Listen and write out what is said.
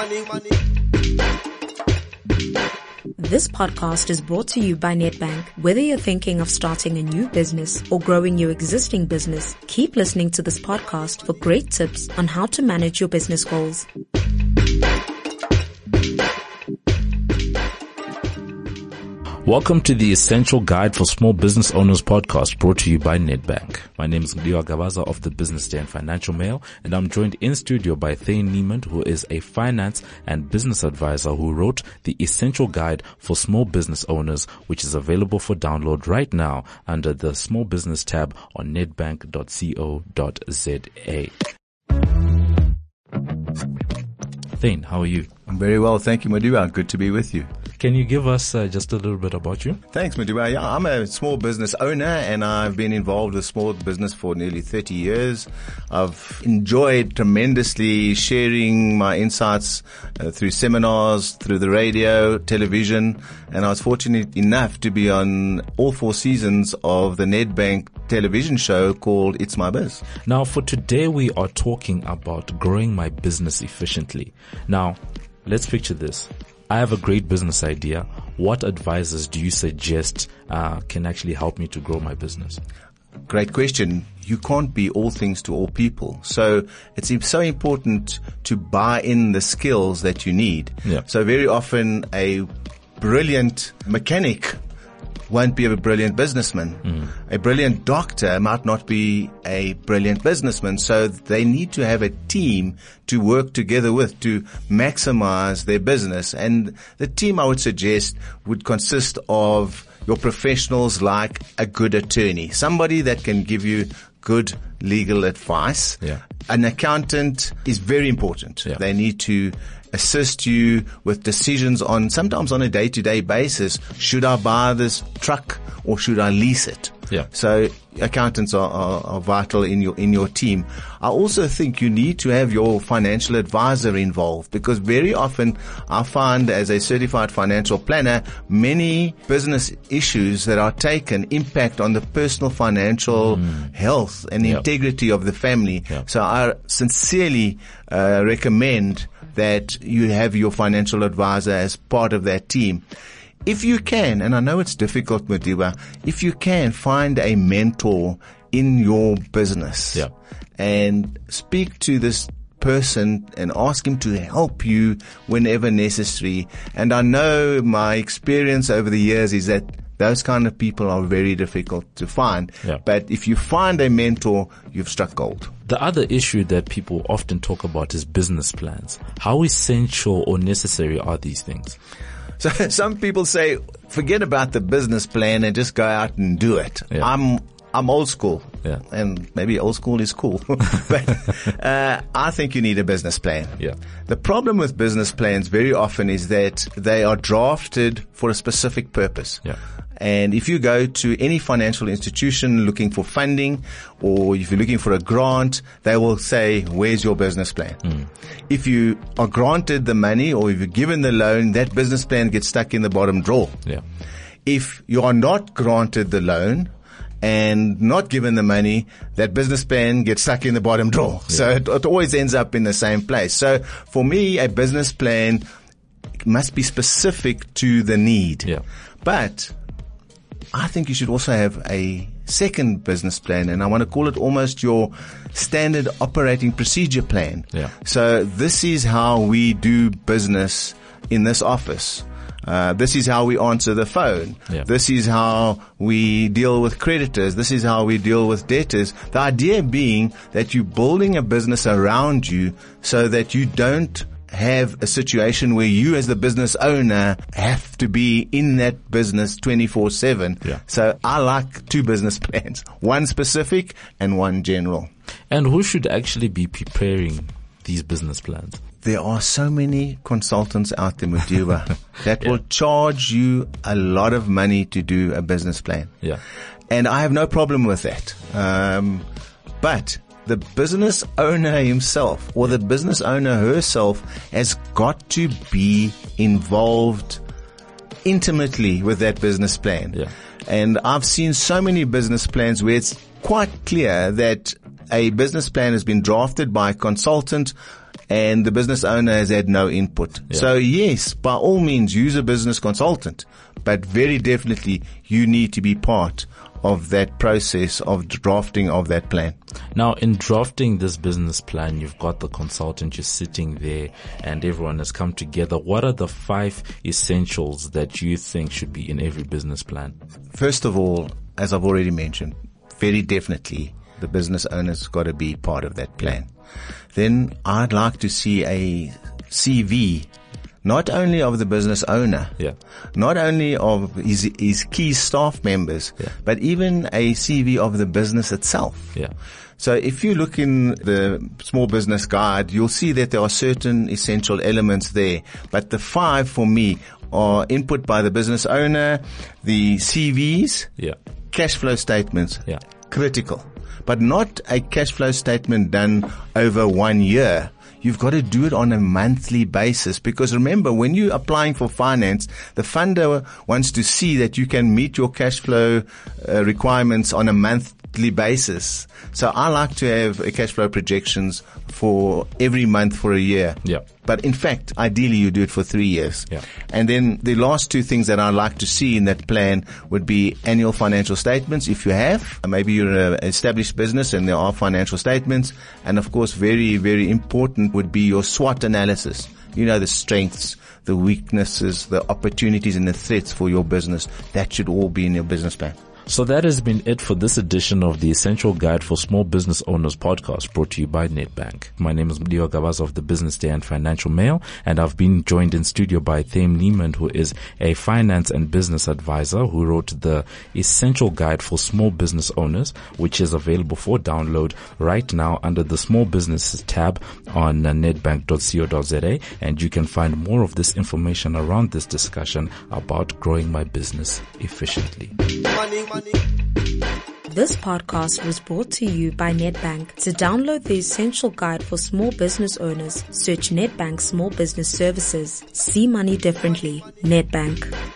This podcast is brought to you by Nedbank. Whether you're thinking of starting a new business or growing your existing business, keep listening to this podcast for great tips on how to manage your business goals. Welcome to the Essential Guide for Small Business Owners podcast, brought to you by Nedbank. My name is Ngliwa Gabaza of the Business Day and Financial Mail, and I'm joined in studio by Thane Niemand, who is a finance and business advisor who wrote the Essential Guide for Small Business Owners, which is available for download right now under the Small Business tab on nedbank.co.za. Thane, how are you? I'm very well, thank you, Madiba. Good to be with you. Can you give us just a little bit about you? Thanks, Madiba. Yeah, I'm a small business owner and I've been involved with small business for nearly 30 years. I've enjoyed tremendously sharing my insights through seminars, through the radio, television, and I was fortunate enough to be on all 4 seasons of the Nedbank television show called It's My Biz. Now, for today, we are talking about growing my business efficiently. Now, let's picture this. I have a great business idea. What advices do you suggest can actually help me to grow my business? Great question. You can't be all things to all people. So it's so important to buy in the skills that you need. Yeah. So very often a brilliant mechanic won't be a brilliant businessman. A brilliant doctor might not be a brilliant businessman. So they need to have a team to work together with to maximize their business. And the team, I would suggest, would consist of your professionals like a good attorney, somebody that can give you good legal advice. Yeah. An accountant is very important. Yeah. They need to assist you with decisions sometimes on a day-to-day basis. Should I buy this truck or should I lease it? Yeah. So accountants are vital in your team. I also think you need to have your financial advisor involved, because very often I find, as a certified financial planner, many business issues that are taken impact on the personal financial health and integrity of the family. Yep. So I sincerely recommend that you have your financial advisor as part of that team. If you can, and I know it's difficult, Madiba, if you can find a mentor in your business and speak to this person and ask him to help you whenever necessary. And I know my experience over the years is that those kind of people are very difficult to find. Yeah. But if you find a mentor, you've struck gold. The other issue that people often talk about is business plans. How essential or necessary are these things? So some people say, forget about the business plan and just go out and do it. Yeah. I'm old school. Yeah. And maybe old school is cool. But I think you need a business plan. Yeah. The problem with business plans very often is that they are drafted for a specific purpose. Yeah. And if you go to any financial institution looking for funding, or if you're looking for a grant, they will say, where's your business plan? If you are granted the money or if you're given the loan, that business plan gets stuck in the bottom drawer. Yeah. If you are not granted the loan and not given the money, that business plan gets stuck in the bottom drawer. Yeah. So it always ends up in the same place. So for me, a business plan must be specific to the need. Yeah. But I think you should also have a second business plan, and I want to call it almost your standard operating procedure plan. Yeah. So this is how we do business in this office. This is how we answer the phone. Yeah. This is how we deal with creditors. This is how we deal with debtors. The idea being that you're building a business around you so that you don't have a situation where you as the business owner have to be in that business 24/7. Yeah. So I like 2 business plans, one specific and one general. And who should actually be preparing these business plans? There are so many consultants out there, Madiba, that will charge you a lot of money to do a business plan. Yeah. And I have no problem with that. But the business owner himself or the business owner herself has got to be involved intimately with that business plan. Yeah. And I've seen so many business plans where it's quite clear that a business plan has been drafted by a consultant and the business owner has had no input. Yeah. So yes, by all means, use a business consultant, but very definitely you need to be part of that process of drafting of that plan. Now, in drafting this business plan, you've got the consultant, you're sitting there, and everyone has come together. What are the 5 essentials that you think should be in every business plan? First of all, as I've already mentioned, very definitely the business owner's got to be part of that plan. Then I'd like to see a CV, not only of the business owner, not only of his key staff members, but even a CV of the business itself. So if you look in the small business guide, you'll see that there are certain essential elements there. But the 5 for me are input by the business owner, the CVs, cash flow statements, critical. But not a cash flow statement done over 1 year. You've got to do it on a monthly basis, because remember, when you're applying for finance, the funder wants to see that you can meet your cash flow requirements on a monthly basis. So I like to have a cash flow projections for every month for a year. But in fact, ideally you do it for 3 years. And then the last 2 things that I like to see in that plan would be annual financial statements. If you have, maybe you're an established business and there are financial statements. And of course, very, very important would be your SWOT analysis. You know, the strengths, the weaknesses, the opportunities and the threats for your business. That should all be in your business plan. So that has been it for this edition of the Essential Guide for Small Business Owners podcast, brought to you by Nedbank. My name is Mdiwa Gabaza of the Business Day and Financial Mail, and I've been joined in studio by Thame Niemand, who is a finance and business advisor who wrote the Essential Guide for Small Business Owners, which is available for download right now under the Small Businesses tab on nedbank.co.za, and you can find more of this information around this discussion about growing my business efficiently. This podcast was brought to you by Nedbank. To download the Essential Guide for Small Business Owners, search Nedbank Small Business Services. See money differently. Nedbank.